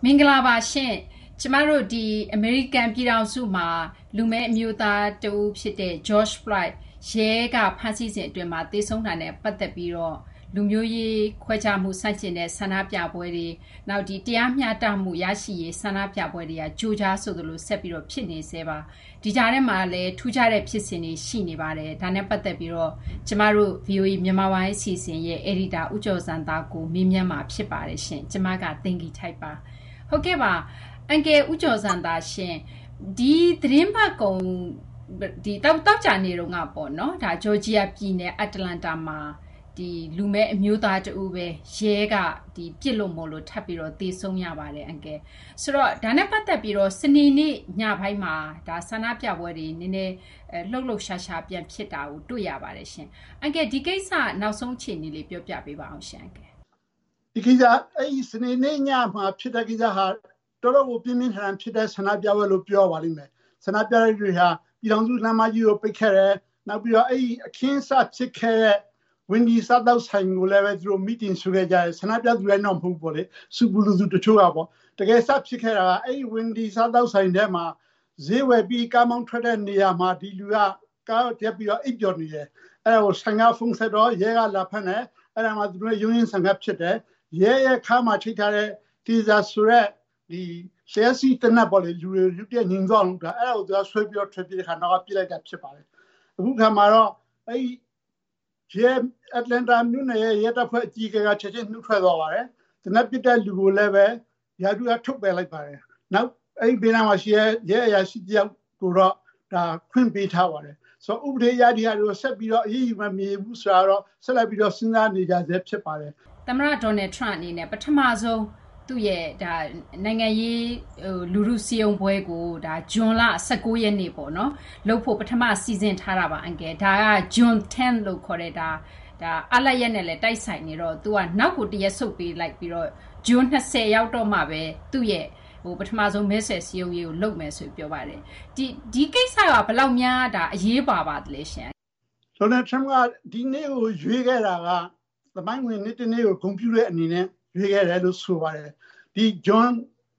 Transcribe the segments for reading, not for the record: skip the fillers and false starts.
မင်္ဂလာပါရှင်ကျမတို့ဒီအမေရိကန်ပြည်ထောင်စုမှာလူမဲအမျိုးသားတဦးဖြစ်တဲ့ George Floyd ရဲကဖမ်းဆီးစဉ်အတွင်းမှာသေဆုံးတာနဲ့ပတ်သက်ပြီးတော့လူမျိုးရေးခွဲခြားမှုဆန့်ကျင်တဲ့ဆန္ဒပြပွဲတွေနောက်ဒီတရားမျှတမှုရရှိရေးဆန္ဒပြပွဲတွေကကြိုးကြားဆိုသလိုဆက်ပြီးတော့ဖြစ်နေစေပါဒီကြားထဲမှာလည်းထူးခြားတဲ့ဖြစ်စဉ်တွေရှိနေပါတယ်ဒါနဲ့ပတ်သက်ပြီးတော့ကျမတို့ VOA မြန်မာပိုင်းအစီအစဉ်ရဲ့ editor ဦးကျော်စံသားကိုမေးမြန်းမှာဖြစ်ပါတယ်ရှင်ကျမကတင်ကြီးထိုက်ပါဟုတ်ကဲ့ပါအန်ကယ်ဦးကျော်စံသားရှင်ဒီသတင်းပတ်ကုံဒီတောက်ကြနေတော့ငါပေါ့နော်ဒါဂျော်ဂျီယာပြည်နယ်အတ္တလန်တာမှာဒီလူမဲအမျိုးသားတူပဲရဲကဒီပြစ်လို့မလို့ထပ်ပြီးတော့တေဆုံးရပါတယ်အန်ကယ်ဆိုတော့ဒါနဲ့ပတ်သက်ပြီးတော့စနေနေ့ညပိုင်းမှာဒါဆန္ဒပြပွဲတွေနည်းနည်းလှုပ်ရှားပြန်ဖြစ်တာကိုတွေ့ရပါတယ်ရှင်အန်ကယ်ဒီကိစ္စနောက်ဆုံးအခြေအနေလေးပြောပြပေးပါအောင်ရှင်အန်ကယ်ဒီကိစ္စအဲ့ဒီစနေနေ့ညမှာဖြစ်တဲ့ကိစ္စဟာတော်တော်ကိုပြင်းပြင်းထန်ထန်ဖြစ်တဲ့ဆန္ဒပြပွဲလို့ပြောပါလိမ့်မယ်ဆန္ဒပြတဲ့တွေဟာပြည်ထောင်စုလမ်းမကြီးကိုပိတ်ခဲ့တယ်နောက်ပြီးတော့အဲ့ဒီအခင်းစဖြစ်ခဲ့တဲ့ဝင်ဒီစားတော့ဆိုင်ကိုလည်းပဲသူတို့ meeting ဆွေးခဲ့ကြတယ်ဆန္ဒပြသူတွေတော့မဟုတ်ဘူးလေစူပူလူသူတချို့ကပေါ့တကယ်စဖြစ်ခဲ့တာကအဲ့ဒီဝင်ဒီစားတော့ဆိုင်ထဲမှာဈေးဝယ်ပြီးကားမောင်းထွက်တဲ့နေရာမှာဒီလူကကားတက်ပြီးတော့အိပ်ပျော်နေတယ်အဲ့ဒါကိုဆိုင်ကဖုန်းဆက်တော့ရဲကလာဖမ်းတယ်အဲ့ဒါမှသူတို့ရုံးရင်းဆန်ကဖြစ်တယ်ရဲရဲ့ခါမှာထိထားတဲ့တီဇာဆိုရက်ဒီရှယ်စီတနက်ပေါ်လေလူတွေရုပ်ပြငင်းသွားလို့ဒါအဲ့ဒါကိုသူကဆွဲပြီးတော့ထွက်ပြေးတဲ့ခါတော့ပြစ်လိုက်တာဖြစ်ပါတယ်အခုခါမှာတော့အဲ့ရဲအတ္တလန်တာမြို့နယ်ရဲတပ်ဖွဲ့အကြီးအကဲကချက်ချင်းနှုတ်ထွက်သွားပါတယ်တနက်ပြစ်တဲ့လူကိုလည်းပဲရာထူးကထုတ်ပယ်လိုက်ပါတယ်နောက်အဲ့ဒီဘေးနားမှာရှိရဲအရာရှိတယောက်ကိုတော့ဒါခွင့်ပေးထားပါတယ်ဆိုတော့ဥပဒေအရဒီဟာကိုဆက်ပြီးတော့အရေးယူမမီဘူးဆိုတော့ဆက်လက်ပြီးတော့စဉ်းစားနေကြဆဲဖြစ်ပါတယ်သမ္မတဒေါ်နယ်ထရန့်အနေနဲ့ပထမဆုံးသူ့ရဲ့ဒါနိုင်ငံရေးလူထုစီယုံပွဲကိုဒါဇွန်လ19ရက်နေ့ပေါ့နော်လုပ်ဖို့ပထမစီစဉ်ထားတာပါအန်ကယ်ဒါက June 10လို့ခေါ်တဲ့ဒါအလရက်နဲ့လည်းတိုက်ဆိုင်နေတော့သူကနောက်ကိုတရက်ဆုတ်ပေးလိုက်ပြီးတော့ June 20ရောက်တော့မှပဲသူ့ရဲ့ပထမဆုံးမဲဆွယ်စီယုံရေးကိုလုပ်မယ်ဆိုပြောပါတယ်ဒီကိစ္စကဘယ်လောက်များဒါအရေးပါပါတယ်ရှင်ဒေါ်နယ်ထရန့်ကဒီနေ့ကိုရွေးခဲ့တာကသမိုင်းဝင်နေ့တစ်နေ့ကိုဂုဏ်ပြုတဲ့အနေနဲ့ရွေးခဲ့တယ်လို့ဆိုပါတယ်ဒီ John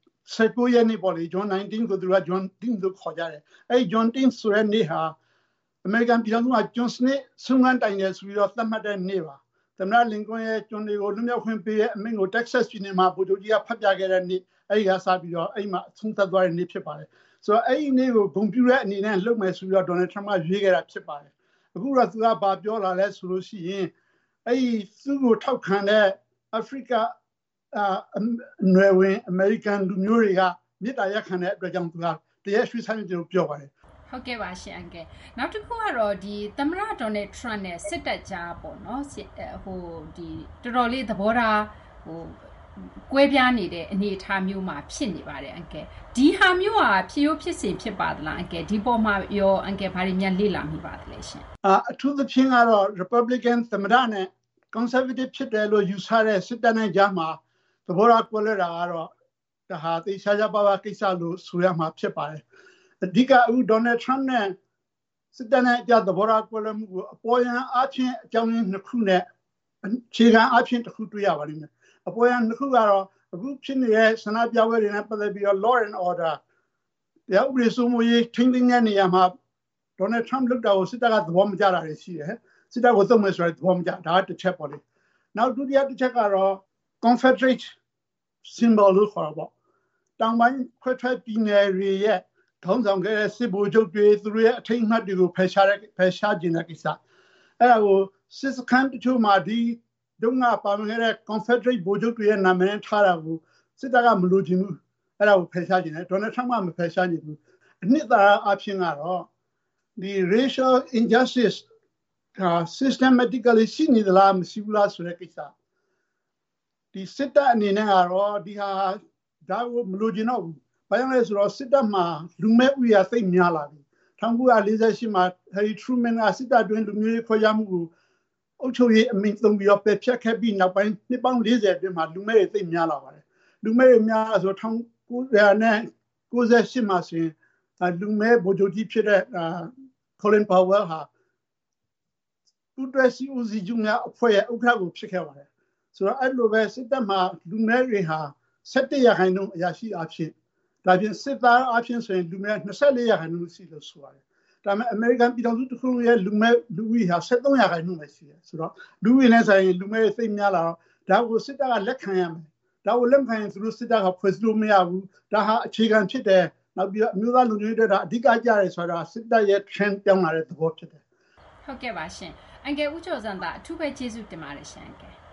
19ရက်နေ့ပေါ့လေ John 19ကိုသူက John 10လို့ခေါ်ကြတယ်အဲ့ဒီ John 10ဆိုတဲ့နေ့ဟာအမေရိကန်ပြည်ထောင်စုမှာကျွန်းစနစ်ဆုံးခန်းတိုင်တယ်ဆိုပြီးတော့သတ်မှတ်တဲ့နေ့ပါသမ္မတလင်ကွန်းရဲ့ကျွန်းတွေကိုလွတ်မြောက်ခွင့်ပေးတဲ့အမိန့်ကို Texas ပြည်နယ်မှာဗိုလ်ချုပ်ကြီးကဖတ်ပြခဲ့တဲ့နေ့အဲ့ဒီကစပြီးတော့အဲ့မှာအဆုံးသတ်သွားတဲ့နေ့ဖြစ်ပါတယ်ဆိုတော့အဲ့ဒီနေ့ကိုဂုဏ်ပြုတဲ့အနေနဲ့လုပ်မယ်ဆိုပြီးတော့ဒေါ်နယ်ထရန့်ကရွေးခဲ့တာဖြစ်ပါတယ်အခုတော့သူကဘာပြောလာလဲဆိုလို့ရှိရင်အဲ့ဒီသူ့ကိုထောက်ခံတဲ့အာဖရိကအနွယ်ဝင်အမေရိကန်လူမျိုးတွေကမြစ်တာရက်ခံတဲ့အတွက်ကြောင့်သူကတရက်ရွှေ့ဆိုင်တယ်လို့ပြောပါတယ်ဟုတ်ကဲ့ပါရှင်အန်ကယ်နောက်တစ်ခုကတော့ဒီသမ္မတဒေါ်နယ်ထရန့်နဲ့စစ်တပ်ကြားပေါ့နော်ဟိုဒီတော်တော်လေးသဘောထားဟိုကွဲပြားနေတဲ့အနေအထားမျိုးမှာဖြစ်နေပါတယ်အန်ကယ်ဒီဟာမျိုးဟာဖြစ်ရိုးဖြစ်စဉ်ဖြစ်ပါသလားအန်ကယ်ဒီပေါ်မှာရောအန်ကယ်ဘာတွေများလေ့လာမိပါသလဲရှင်အထူးသဖြင့်ကတော့ Republican သမ္မတနဲ့ Conservative ဖြစ်တယ်လို့ယူဆတဲ့စစ်တပ်နဲ့ကြားမှာသဘောထားကွဲလွဲတာကတော့ဒါဟာသိရှားကြပါပါကိစ္စလို့ဆိုရမှာဖြစ်ပါတယ်အဓိကအခုဒေါ်နယ်ထရန့်နဲ့စစ်တပ်နဲ့ကြားသဘောထားကွဲလွဲမှုကိုအပေါ်ယံအချင်းအကြောင်းရင်းနှစ်ခုနဲ့ခြေခံအချင်းတစ်ခုတွေ့ရပါလိမ့်မယ်အပေါ်ယံနှစ်ခုကတော့အခုဖြစ်နေတဲ့ဆန္ဒပြပွဲတွေနဲ့ပတ်သက်ပြီးတော့ law and order တရားဥပဒေစိုးမိုးရေးထိန်းသိမ်းတဲ့နေရာမှာဒေါ်နယ်ထရန့်လုပ်တာကိုစစ်တပ်ကသဘောမကျတာတွေရှိတယ်စစ်တပ်ကိုသုံးမယ်ဆိုတော့သဘောမကျဒါကတစ်ချက်ပေါ့လေနောက်ဒုတိယတစ်ချက်ကတော့ Confederate symbol လို့ခေါ်တာပေါ့တောင်ပိုင်းခွဲထွက်ပြည်နယ်တွေရဲ့ခေါင်းဆောင်ခဲ့တဲ့စစ်ဗိုလ်ချုပ်တွေသူတို့ရဲ့အထိမ်းအမှတ်တွေကိုဖယ်ရှားခြင်းတဲ့ကိစ္စအဲ့ဒါကိုစစ်စခန်းတချို့မှာဒီတုန်းကပါဝင်ခဲ့တဲ့ Confederate ဗိုလ်ချုပ်တွေရဲ့နာမည်နဲ့ထားတာကိုစစ်တပ်ကမလိုချင်ဘူးအဲ့ဒါကိုဖယ်ရှားခြင်းတယ်ဒေါ်နယ်ထရန့်ကမဖယ်ရှားနိုင်ဘူးအနှစ်သာရအဖြစ်ကတော့ဒီ racial injustice systematically ရှိနေသလားမရှိဘူးလားဆိုတဲ့ကိစ္စဒီစစ်တပ်အနေနဲ့ကတော့ဒီဟာဒါကိုမလိုချင်တော့ဘူးဘာကြောင့်လဲဆိုတော့စစ်တပ်မှာလူမဲ့ဥရာသိပ်များလာပြီ1948မှာ Harry Truman ကစစ်တပ်တွင်လူမျိုးရေးခွဲခြားမှုကိုအုပ်ချုပ်ရေးအမိန့်သုံးပြီးတော့ပယ်ဖျက်ခဲ့ပြီးနောက်ပိုင်းနှစ်ပေါင်း40အတွင်းမှာလူမဲ့တွေသိပ်များလာပါတယ်လူမဲ့တွေများဆို1998မှာဆိုရင်လူမဲ့ဗိုလ်ချုပ်ကြီးဖြစ်တဲ့Colin Powell ဟာပူးတွဲစီဦးစီးချုပ်များအဖွဲ့ရဲ့ဥက္ကဋ္ဌကိုဖြစ်ခဲ့ပါတယ်ဆိုတော့အဲ့လိုပဲစစ်တပ်မှာလူမဲ့တွေဟာ 17ရာခိုင်နှုန်းအရာရှိအဖြစ်ဒါပြင်စစ်သားအဖြစ်ဆိုရင်လူမဲ24ရာခိုင်နှုန်းရှိလို့ဆိုရတယ်ဒါပေမဲ့အမေရိကန်ပြည်ထောင်စုတစ်ခုလုံးရဲ့လူဦးဟာ73ရာခိုင်နှုန်းပဲရှိတယ်ဆိုတော့လူဦးနဲ့ဆိုင်လူမဲသိများလာတော့ဒါကိုစစ်တပ်ကလက်ခံရမယ်ဒါကိုလက်ခံရင်သူတို့စစ်တပ်ကဖွဲ့စည်းလို့မရဘူးဒါဟာအခြေခံဖြစ်တယ်နောက်ပြီးတော့အမျိုးသားလူမျိုးတွေကအဓိကကြရဲဆိုတာစစ်တပ်ရဲ့ trend ပြောင်းလာတဲ့သဘောဖြစ်တယ်ဟုတ်ကဲ့ပါရှင်အန်ကယ်ဦးကျော်စံသာအထူးပဲကျေးဇူးတင်ပါတယ်ရှင်အန်ကယ်